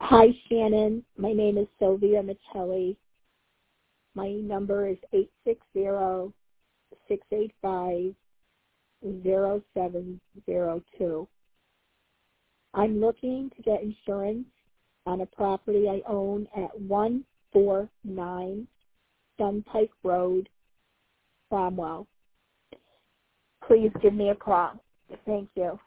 Hi, Shannon. My name is Sylvia Michelli. My number is 860-685-0702. I'm looking to get insurance on a property I own at 149 Sunpike Road, Cromwell. Please give me a call. Thank you.